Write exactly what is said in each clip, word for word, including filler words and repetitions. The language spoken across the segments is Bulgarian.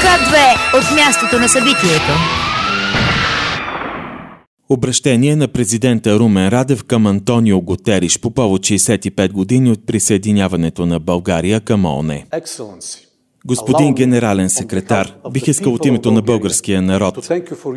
К две от мястото на събитието. Обръщение на президента Румен Радев към Антонио Гутериш по повод шейсет и пет години от присъединяването на България към ООН. Господин генерален секретар, бих искал от името на българския народ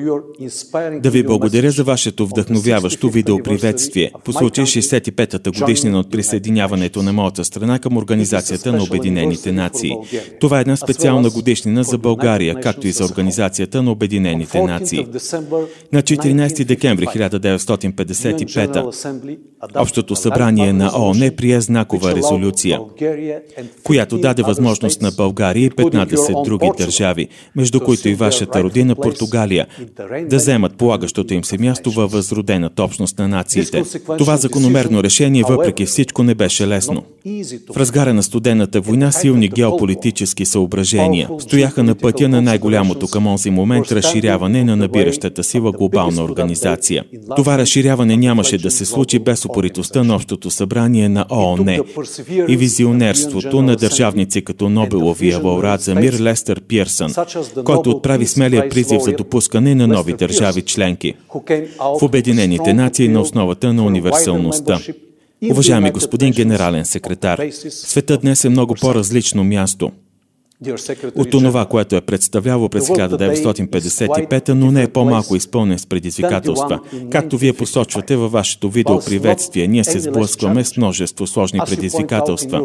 да ви благодаря за вашето вдъхновяващо видеоприветствие по случай шейсет и петата годишнина от присъединяването на моята страна към Организацията на Обединените нации. Това е една специална годишнина за България, както и за Организацията на Обединените нации. На четиринайсети декември хиляда деветстотин петдесет и пета Общото събрание на ООН прие знакова резолюция, която даде възможност на България и петнайсет други държави, между които и вашата родина Португалия, да вземат полагащото им се място във възродената общност на нациите. Това закономерно решение, въпреки всичко, не беше лесно. В разгара на студената война силни геополитически съображения стояха на пътя на най-голямото към онзи момент разширяване на набиращата сила глобална организация. Това разширяване нямаше да се случи без упоритостта на Общото събрание на ООН и визионерството на държавници като Нобеловия лауреат за мир Лестър Пиърсън, който отправи смелия призив за допускане на нови държави членки в Обединените нации на основата на универсалността. Уважаеми господин генерален секретар, светът днес е много по-различно място от онова, което е представляло през хиляда деветстотин петдесет и пета, но не е по-малко изпълнен с предизвикателства. Както вие посочвате във вашето видеоприветствие, ние се сблъскваме с множество сложни предизвикателства.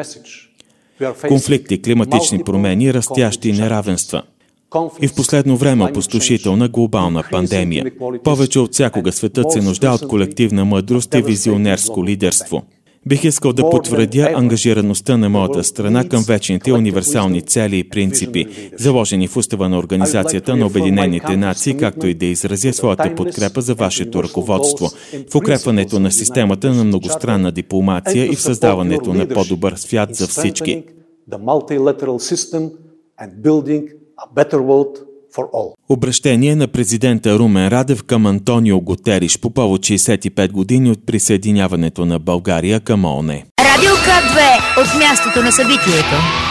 Конфликти, климатични промени, растящи неравенства. И в последно време опустошителна глобална пандемия. Повече от всякога светът се нуждае от колективна мъдрост и визионерско лидерство. Бих искал да потвърдя ангажираността на моята страна към вечните универсални цели и принципи, заложени в устава на Организацията на Обединените нации, както и да изразя своята подкрепа за вашето ръководство в укрепването на системата на многостранна дипломация и в създаването на по-добър свят за всички. Обръщение на президента Румен Радев към Антонио Гутериш по повод шейсет и пет години от присъединяването на България към ООН. Радио К две от мястото на събитието.